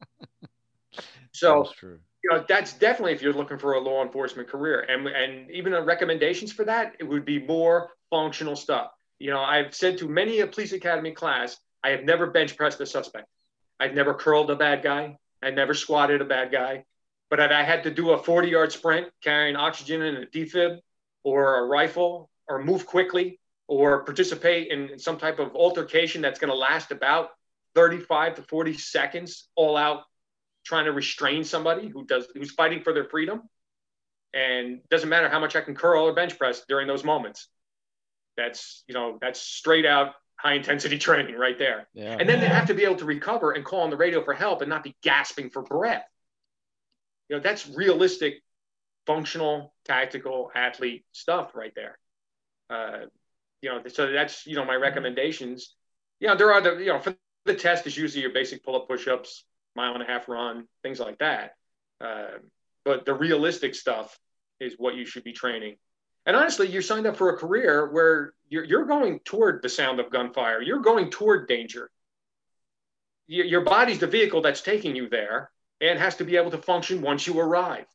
So, you know, that's definitely if you're looking for a law enforcement career. And, and even the recommendations for that, it would be more functional stuff. You know, I've said to many a police academy class, I have never bench pressed a suspect. I've never curled a bad guy. I've never squatted a bad guy. But if I had to do a forty-yard sprint carrying oxygen in a defib or a rifle or move quickly or participate in some type of altercation that's going to last about thirty-five to forty seconds all out trying to restrain somebody who does who's fighting for their freedom. And it doesn't matter how much I can curl or bench press during those moments. That's, you know, that's straight out high intensity training right there. Yeah. And then they have to be able to recover and call on the radio for help and not be gasping for breath. You know, that's realistic, functional, tactical athlete stuff right there. Uh, you know, so that's, you know, my recommendations. You know, there are the, you know, for the test is usually your basic pull-up, push-ups, mile and a half run, things like that. Uh, but the realistic stuff is what you should be training. And honestly, you signed up for a career where you're, you're going toward the sound of gunfire. You're going toward danger. Your, your body's the vehicle that's taking you there and has to be able to function once you arrive.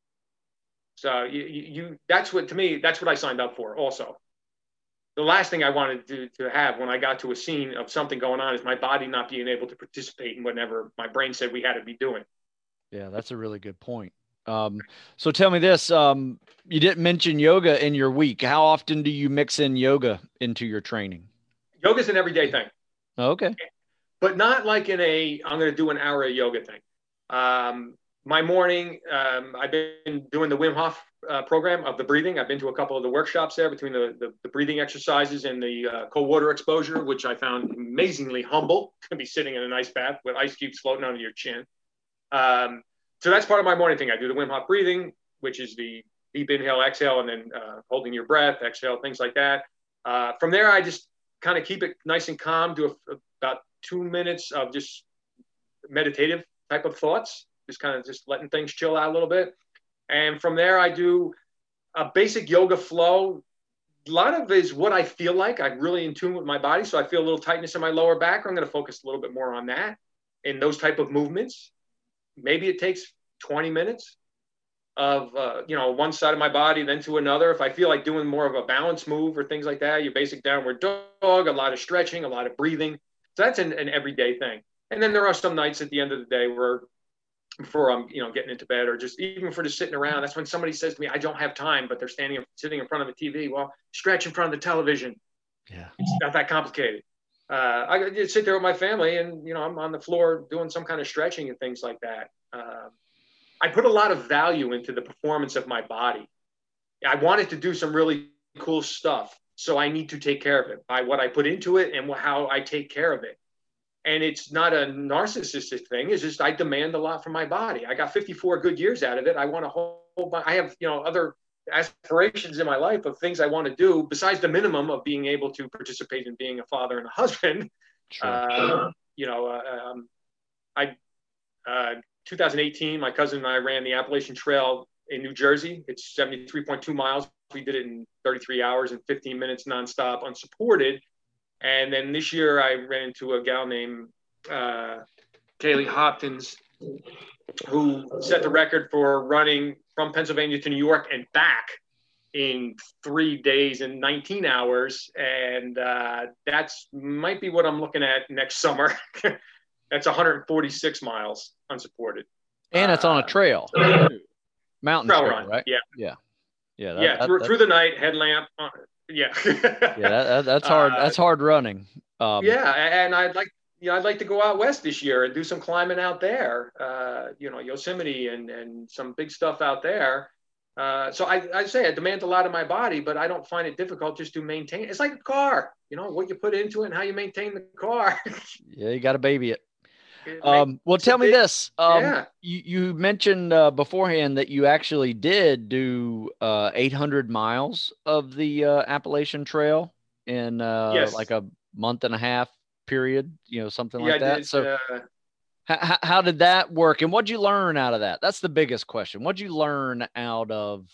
So you, you that's what, to me, that's what I signed up for also. The last thing I wanted to, to have when I got to a scene of something going on is my body not being able to participate in whatever my brain said we had to be doing. Yeah, that's a really good point. Um, so tell me this, um, you didn't mention yoga in your week. How often do you mix in yoga into your training? Yoga's an everyday thing. Okay. But not like in a, I'm going to do an hour of yoga thing. Um, my morning, um, I've been doing the Wim Hof uh, program of the breathing. I've been to a couple of the workshops there between the, the, the breathing exercises and the uh, cold water exposure, which I found amazingly humble to be sitting in an ice bath with ice cubes floating under your chin. Um, so that's part of my morning thing. I do the Wim Hof breathing, which is the deep inhale, exhale, and then uh, holding your breath, exhale, things like that. Uh, from there, I just kind of keep it nice and calm, do a, about two minutes of just meditative type of thoughts, just kind of just letting things chill out a little bit. And from there, I do a basic yoga flow. A lot of it is what I feel like. I'm really in tune with my body. So I feel a little tightness in my lower back. I'm going to focus a little bit more on that in those type of movements. Maybe it takes twenty minutes of, uh, you know, one side of my body, then to another. If I feel like doing more of a balance move or things like that, your basic downward dog, a lot of stretching, a lot of breathing. So that's an, an everyday thing. And then there are some nights at the end of the day where before I'm, you know, getting into bed or just even for just sitting around, that's when somebody says to me, I don't have time, but they're standing, sitting in front of the T V. Well, stretch in front of the television. Yeah. It's not that complicated. Uh, I just sit there with my family and, you know, I'm on the floor doing some kind of stretching and things like that. Um, I put a lot of value into the performance of my body. I wanted to do some really cool stuff. So I need to take care of it by what I put into it and how I take care of it. And it's not a narcissistic thing. It's just I demand a lot from my body. I got fifty-four good years out of it. I want to hold. I have, you know, other aspirations in my life of things I want to do besides the minimum of being able to participate in being a father and a husband. Sure. Uh, you know, uh, um, I uh, two thousand eighteen, my cousin and I ran the Appalachian Trail in New Jersey. It's seventy-three point two miles. We did it in thirty-three hours and fifteen minutes nonstop, unsupported. And then this year I ran into a gal named uh, Kaylee Hopkins, who set the record for running from Pennsylvania to New York and back in three days and nineteen hours. And uh, that's might be what I'm looking at next summer. That's one hundred forty-six miles unsupported. And it's on a trail, uh, mountain trail, trail, run, right? Yeah. Yeah. Yeah. That, yeah. that, through, that, through the night, headlamp. Uh, yeah. yeah. That, that's hard. Uh, that's hard running. Um, yeah. And I'd like, you know, I'd like to go out west this year and do some climbing out there, uh, you know, Yosemite and, and some big stuff out there. Uh, so I, I say I demand a lot of my body, but I don't find it difficult just to maintain. It's like a car, you know, what you put into it and how you maintain the car. Yeah, you got to baby it. it Um, well, tell me big, this. Um, yeah. you, you mentioned uh, beforehand that you actually did do uh, eight hundred miles of the uh, Appalachian Trail in uh, yes. like a month and a half period, you know, something yeah, like that. Did, so uh, how, how did that work? And what'd you learn out of that? That's the biggest question. What'd you learn out of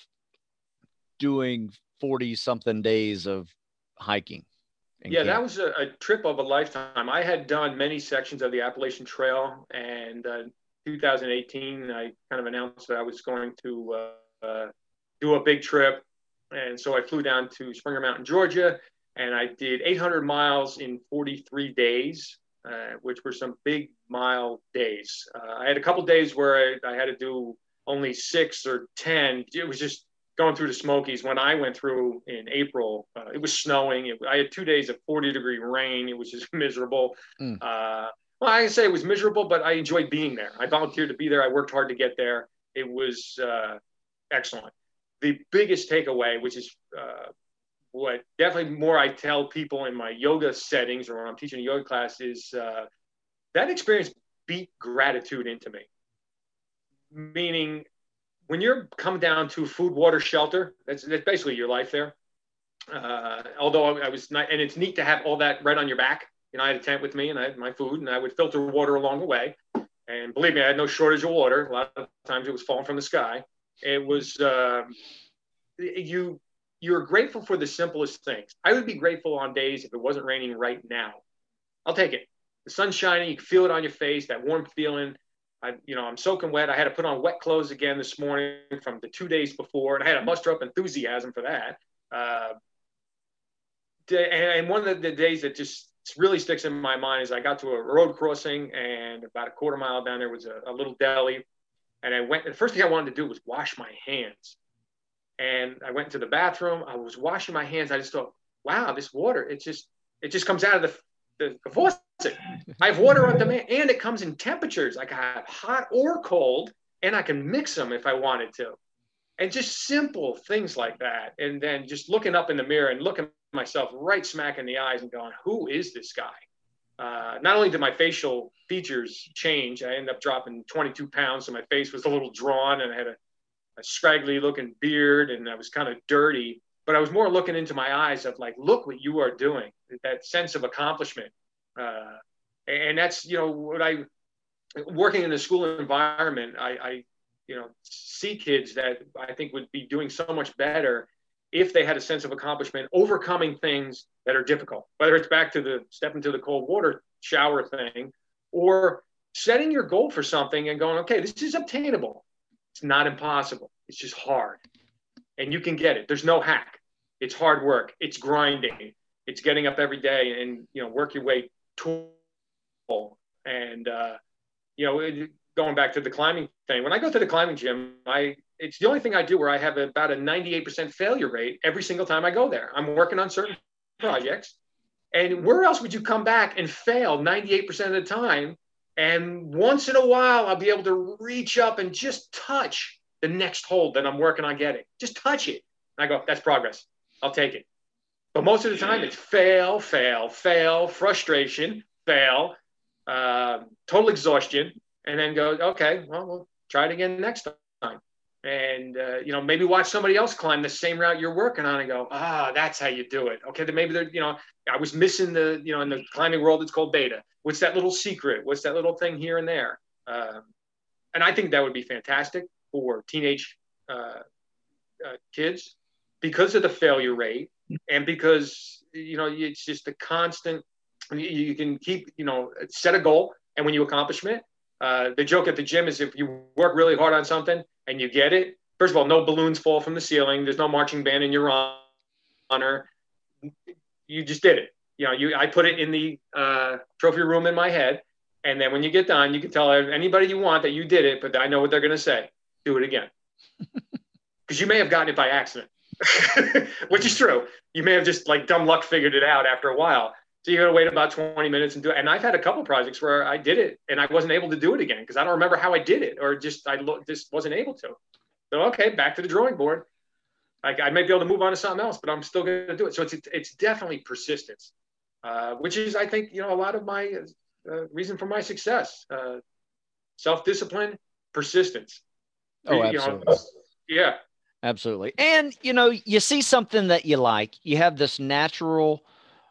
doing forty something days of hiking? Yeah, camp? that was a, a trip of a lifetime. I had done many sections of the Appalachian Trail, and uh, two thousand eighteen, I kind of announced that I was going to uh, uh, do a big trip. And so I flew down to Springer Mountain, Georgia, and I did eight hundred miles in forty-three days, uh, which were some big mile days. Uh, I had a couple days where I, I had to do only six or ten. It was just going through the Smokies. When I went through in April, uh, it was snowing. It, I had two days of forty degree rain. It was just miserable. Mm. Uh, well, I can say it was miserable, but I enjoyed being there. I volunteered to be there. I worked hard to get there. It was uh, excellent. The biggest takeaway, which is uh, what definitely more I tell people in my yoga settings or when I'm teaching a yoga class, is uh, that experience beat gratitude into me. Meaning, when you're come down to food, water, shelter, that's, that's basically your life there. Uh, although I, I was not, and it's neat to have all that right on your back. You know, I had a tent with me and I had my food and I would filter water along the way. And believe me, I had no shortage of water. A lot of times it was falling from the sky. It was, uh, you, you're grateful for the simplest things. I would be grateful on days if it wasn't raining right now. I'll take it. The sun's shining, you can feel it on your face, that warm feeling. I, you know, I'm soaking wet. I had to put on wet clothes again this morning from the two days before, and I had to muster up enthusiasm for that. Uh, and one of the days that just really sticks in my mind is I got to a road crossing, and about a quarter mile down there was a, a little deli, and I went. The first thing I wanted to do was wash my hands, and I went to the bathroom. I was washing my hands. I just thought, wow, this water, it just it just comes out of the the, the faucet. I have water on demand, and it comes in temperatures. I can have hot or cold, and I can mix them if I wanted to. And just simple things like that. And then just looking up in the mirror and looking myself right smack in the eyes and going, who is this guy? Uh, not only did my facial features change, I ended up dropping twenty-two pounds, so my face was a little drawn, and I had a, a scraggly looking beard and I was kind of dirty, but I was more looking into my eyes of like, look what you are doing, that sense of accomplishment. Uh, and that's, you know, what I, working in a school environment, I, I, you know, see kids that I think would be doing so much better if they had a sense of accomplishment, overcoming things that are difficult, whether it's back to the step into the cold water shower thing, or setting your goal for something and going, okay, this is obtainable. It's not impossible. It's just hard. And you can get it. There's no hack. It's hard work. It's grinding. It's getting up every day and, you know, work your way to and, uh, you know, going back to the climbing thing, when I go to the climbing gym, I, it's the only thing I do where I have about a ninety-eight percent failure rate every single time I go there. I'm working on certain projects. And where else would you come back and fail ninety-eight percent of the time? And once in a while, I'll be able to reach up and just touch the next hold that I'm working on getting. Just touch it. And I go, that's progress. I'll take it. But most of the time, it's fail, fail, fail, frustration, fail, uh, total exhaustion, and then go, okay, well, we'll try it again next time. And, uh, you know, maybe watch somebody else climb the same route you're working on and go, ah, that's how you do it. Okay, then maybe they're, you know, I was missing the, you know, in the climbing world, it's called beta. What's that little secret? What's that little thing here and there? Um, and I think that would be fantastic for teenage uh, uh, kids because of the failure rate and because, you know, it's just a constant, you, you can keep, you know, set a goal. And when you accomplish it, uh, the joke at the gym is if you work really hard on something and you get it, first of all, no balloons fall from the ceiling. There's no marching band in your honor. You just did it. You know, you, I put it in the uh, trophy room in my head. And then when you get done, you can tell anybody you want that you did it, but I know what they're going to say. Do it again. Because you may have gotten it by accident, which is true. You may have just like dumb luck figured it out after a while. So you got to wait about twenty minutes and do it. And I've had a couple projects where I did it and I wasn't able to do it again because I don't remember how I did it or just I lo- just wasn't able to. So, okay, back to the drawing board. I, I may be able to move on to something else, but I'm still going to do it. So it's it's definitely persistence, uh, which is, I think, you know, a lot of my uh, reason for my success. Uh, self-discipline, persistence. Oh, absolutely. You know, yeah. Absolutely. And, you know, you see something that you like, you have this natural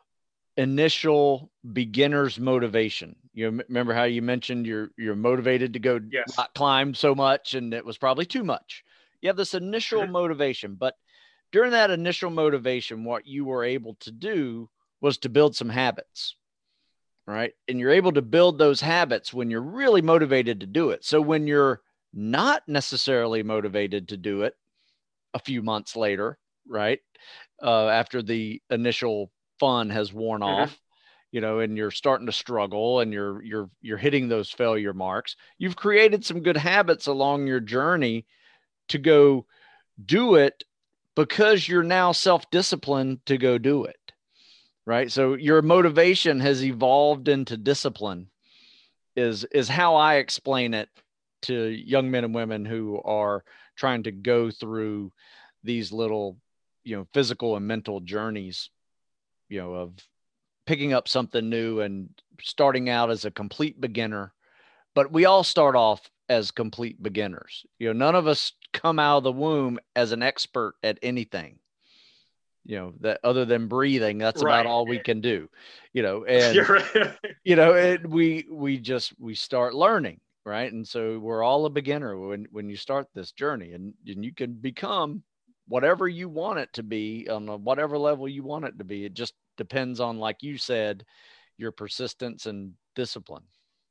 initial beginner's motivation. You m- remember how you mentioned you're, you're motivated to go Yes. not climb so much and it was probably too much. You have this initial Mm-hmm. motivation, but during that initial motivation, what you were able to do was to build some habits, right? And you're able to build those habits when you're really motivated to do it. So when you're not necessarily motivated to do it a few months later, right? Uh, after the initial fun has worn Mm-hmm. off, you know, and you're starting to struggle and you're, you're, you're hitting those failure marks. You've created some good habits along your journey to go do it because you're now self-disciplined to go do it. Right. So your motivation has evolved into discipline is, is how I explain it to young men and women who are trying to go through these little, you know, physical and mental journeys, you know, of picking up something new and starting out as a complete beginner. But we all start off as complete beginners. You know, none of us come out of the womb as an expert at anything, you know, that other than breathing, that's Right. about all we can do, you know, and, You're right. you know, it, we, we just, we start learning. Right. And so we're all a beginner when, when you start this journey and, and you can become whatever you want it to be on a, whatever level you want it to be. It just depends on, like you said, your persistence and discipline.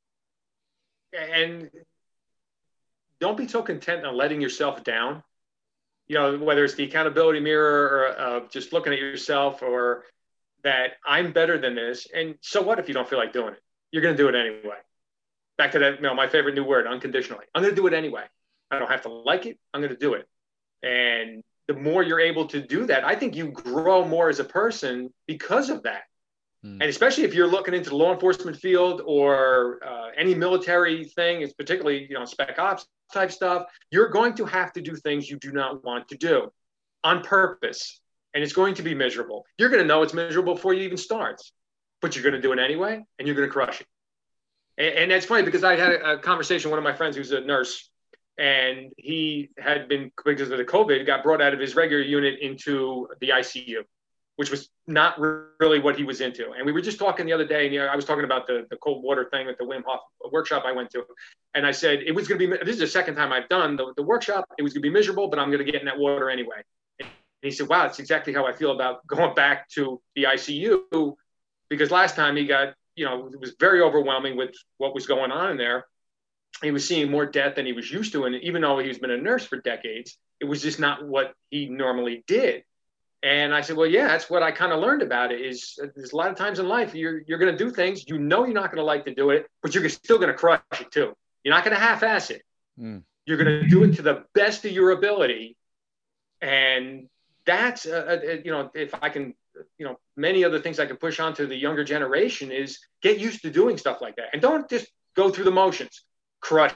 And don't be so content on letting yourself down. You know, whether it's the accountability mirror or uh, just looking at yourself or that I'm better than this. And so what if you don't feel like doing it? You're going to do it anyway. Back to that, you know, my favorite new word, unconditionally. I'm going to do it anyway. I don't have to like it. I'm going to do it. And the more you're able to do that, I think you grow more as a person because of that. Mm. And especially if you're looking into the law enforcement field or uh, any military thing, it's particularly, you know, spec ops type stuff, you're going to have to do things you do not want to do on purpose. And it's going to be miserable. You're going to know it's miserable before you even start, but you're going to do it anyway, and you're going to crush it. And, and that's funny because I had a, a conversation with one of my friends who's a nurse, and he had been, because of the COVID, got brought out of his regular unit into the I C U, which was not really what he was into. And we were just talking the other day, and you know, I was talking about the, the cold water thing at the Wim Hof workshop I went to. And I said, it was going to be, this is the second time I've done the, the workshop. It was going to be miserable, but I'm going to get in that water anyway. And he said, wow, that's exactly how I feel about going back to the I C U, because last time he got, you know, it was very overwhelming with what was going on in there. He was seeing more death than he was used to. And even though he's been a nurse for decades, it was just not what he normally did. And I said, well, yeah, that's what I kind of learned about it is there's a lot of times in life, you're, you're going to do things, you know, you're not going to like to do it, but you're still going to crush it too. You're not going to half-ass it. Mm. You're going to do it to the best of your ability. And that's, uh, uh, you know, if I can, you know, many other things I can push on to the younger generation is get used to doing stuff like that. And don't just go through the motions, crush.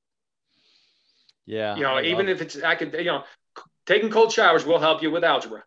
Yeah. You know, even if it's, I could, you know, taking cold showers will help you with algebra.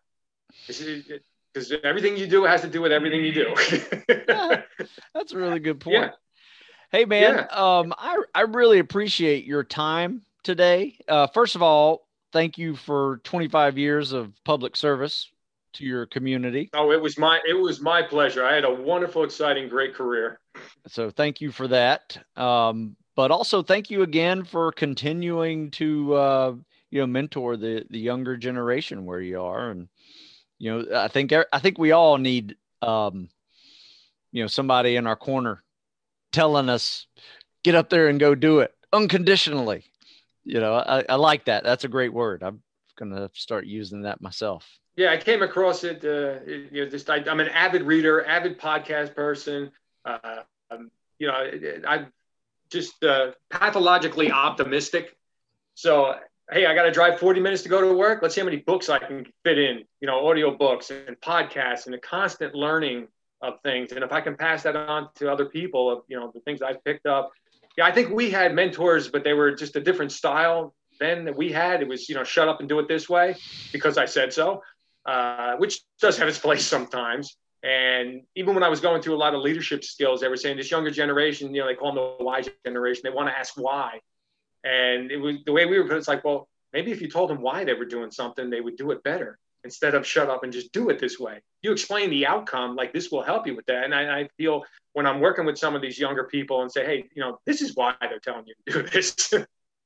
Because everything you do has to do with everything you do. Yeah, that's a really good point. Yeah. Hey, man, yeah. um, I, I really appreciate your time today. Uh, first of all, thank you for twenty-five years of public service to your community. Oh, it was my it was my pleasure. I had a wonderful, exciting, great career. So thank you for that. Um, but also thank you again for continuing to uh, you know mentor the the younger generation where you are. And you know, I think I think we all need um, you know somebody in our corner telling us get up there and go do it unconditionally. You know, I, I like that. That's a great word. I'm going to start using that myself. Yeah, I came across it. Uh, it you know, just I, I'm an avid reader, avid podcast person. Uh, um, you know, I'm just uh, pathologically optimistic. So, hey, I got to drive forty minutes to go to work. Let's see how many books I can fit in. You know, audio books and podcasts and a constant learning of things. And if I can pass that on to other people, of you know, the things I've picked up. Yeah, I think we had mentors, but they were just a different style than that we had. It was, you know, shut up and do it this way because I said so, uh, which does have its place sometimes. And even when I was going through a lot of leadership skills, they were saying this younger generation, you know, they call them the why generation. They want to ask why. And it was the way we were, it's like, well, maybe if you told them why they were doing something, they would do it better instead of shut up and just do it this way. You explain the outcome, like this will help you with that. And I, I feel when I'm working with some of these younger people and say, hey, you know, this is why they're telling you to do this, it,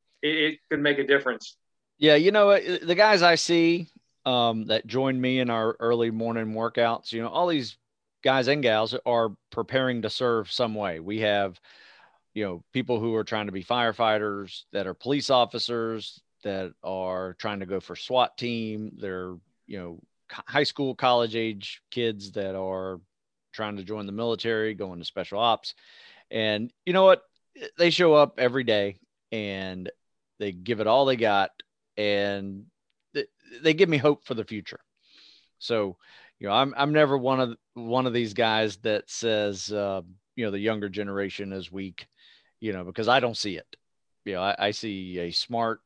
it could make a difference. Yeah. You know, the guys I see um, that join me in our early morning workouts, you know, all these guys and gals are preparing to serve some way. We have, you know, people who are trying to be firefighters, that are police officers, that are trying to go for SWAT team. They're, you know, high school, college age kids that are trying to join the military, going to special ops. And you know what? They show up every day and they give it all they got. And th- they give me hope for the future. So, you know, I'm, I'm never one of, one of these guys that says, uh, you know, the younger generation is weak, you know, because I don't see it. You know, I, I see a smart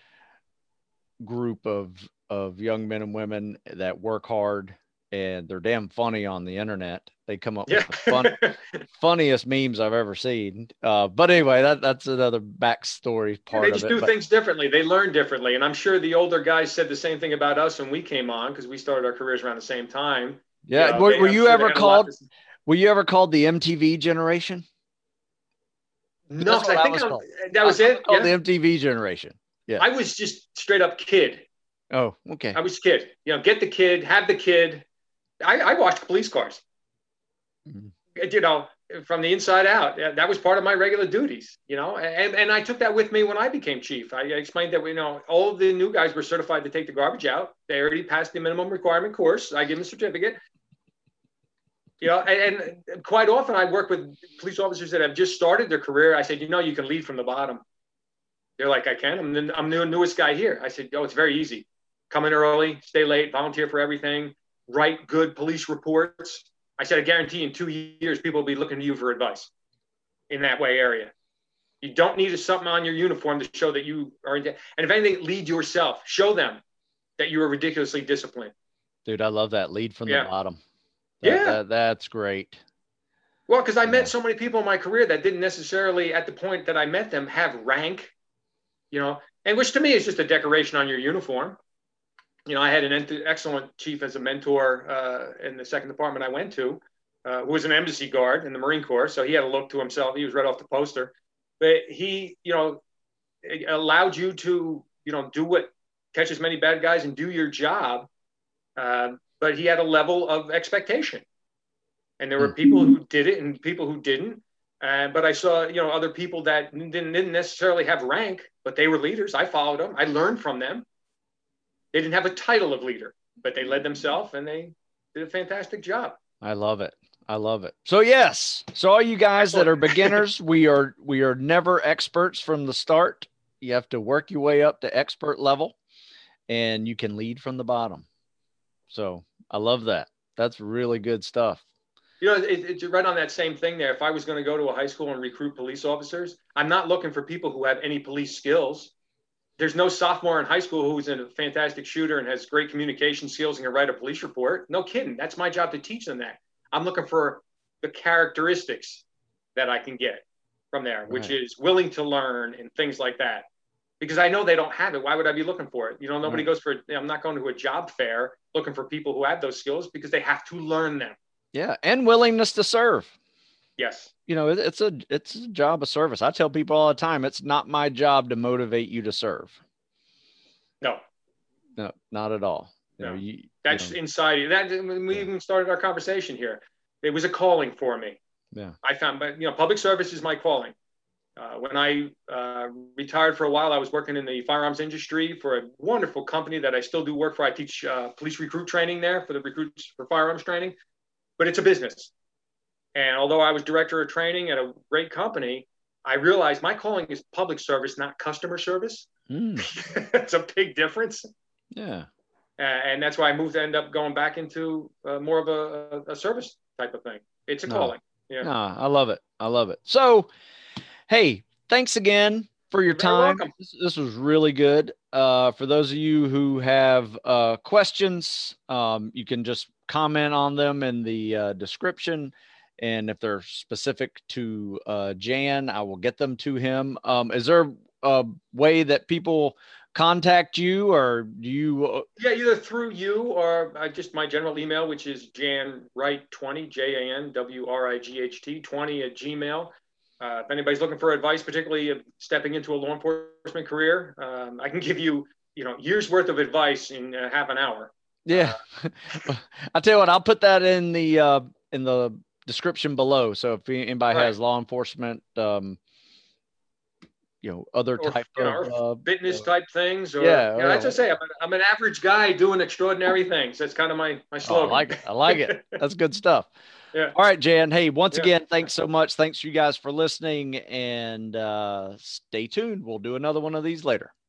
group of, of young men and women that work hard and they're damn funny on the internet. They come up yeah. with the fun, funniest memes I've ever seen. Uh, but anyway, that, that's another backstory part yeah, they just of it. do but, things differently. They learn differently. And I'm sure the older guys said the same thing about us when we came on, because we started our careers around the same time. Yeah. You know, were, they, were you sure ever called, to... were you ever called the M T V generation? No, I think I that was it. Called yeah. the M T V generation. Yeah. I was just straight up kid. Oh, okay. I was kid, you know, get the kid, have the kid. I, I watched police cars, mm-hmm. you know, from the inside out. That was part of my regular duties, you know, and, and I took that with me when I became chief. I explained that, you know, all the new guys were certified to take the garbage out. They already passed the minimum requirement course. I give them a certificate. You know, and, and quite often I work with police officers that have just started their career. I said, you know, you can lead from the bottom. They're like, I can. I'm the, I'm the newest guy here. I said, oh, it's very easy. Come in early, stay late, volunteer for everything, write good police reports. I said, I guarantee in two years, people will be looking to you for advice in that way area. You don't need something on your uniform to show that you are, in, and if anything, lead yourself. Show them that you are ridiculously disciplined. Dude, I love that. Lead from yeah. the bottom. That, yeah. That, that's great. Well, because I yeah. met so many people in my career that didn't necessarily, at the point that I met them, have rank. You know, and which to me is just a decoration on your uniform. You know, I had an excellent chief as a mentor uh, in the second department I went to, uh, who was an embassy guard in the Marine Corps. So he had a look to himself. He was right off the poster. But he, you know, allowed you to, you know, do what, catch as many bad guys and do your job. Uh, but he had a level of expectation. And there were people who did it and people who didn't. Uh, but I saw, you know, other people that didn't, didn't necessarily have rank, but they were leaders. I followed them. I learned from them. They didn't have a title of leader, but they led themselves and they did a fantastic job. I love it. I love it. So yes. So all you guys that are beginners, we are, we are never experts from the start. You have to work your way up to expert level and you can lead from the bottom. So I love that. That's really good stuff. You know, it, it's right on that same thing there. If I was going to go to a high school and recruit police officers, I'm not looking for people who have any police skills. There's no sophomore in high school who's a fantastic shooter and has great communication skills and can write a police report. No kidding. That's my job to teach them that. I'm looking for the characteristics that I can get from there, which right. is willing to learn and things like that. Because I know they don't have it. Why would I be looking for it? You know, nobody right. goes for, I'm not going to a job fair looking for people who have those skills because they have to learn them. Yeah. And willingness to serve. Yes. You know, it's a, it's a job of service. I tell people all the time, it's not my job to motivate you to serve. No, no, not at all. You no, know, you, that's you know, inside you. That we yeah. even started our conversation here. It was a calling for me. Yeah. I found, but you know, public service is my calling. Uh, when I uh, retired for a while, I was working in the firearms industry for a wonderful company that I still do work for. I teach uh, police recruit training there for the recruits for firearms training, but it's a business. And although I was director of training at a great company, I realized my calling is public service, not customer service. Mm. It's a big difference. Yeah. Uh, and that's why I moved to end up going back into uh, more of a, a service type of thing. It's a no. calling. Yeah. No, I love it. I love it. So, hey, thanks again for your You're time. This, this was really good. Uh, for those of you who have uh, questions, um, you can just comment on them in the uh, description. And if they're specific to uh, Jan, I will get them to him. Um, is there a way that people contact you, or do you? Uh... Yeah, either through you or uh, just my general email, which is Jan Wright twenty, J A N W R I G H T twenty at Gmail. Uh, if anybody's looking for advice, particularly stepping into a law enforcement career, um, I can give you, you know, years worth of advice in uh, half an hour. Yeah, uh, I'll tell you what. I'll put that in the uh, in the description below. So if anybody right. has law enforcement, um, you know, other or, type you of know, uh, fitness uh, type things, or yeah, you know, as I say, I'm an, I'm an average guy doing extraordinary things. That's kind of my my slogan. Oh, I like it. I like it. That's good stuff. Yeah. All right, Jan. Hey, once yeah. again, thanks so much. Thanks you guys for listening, and uh, stay tuned. We'll do another one of these later.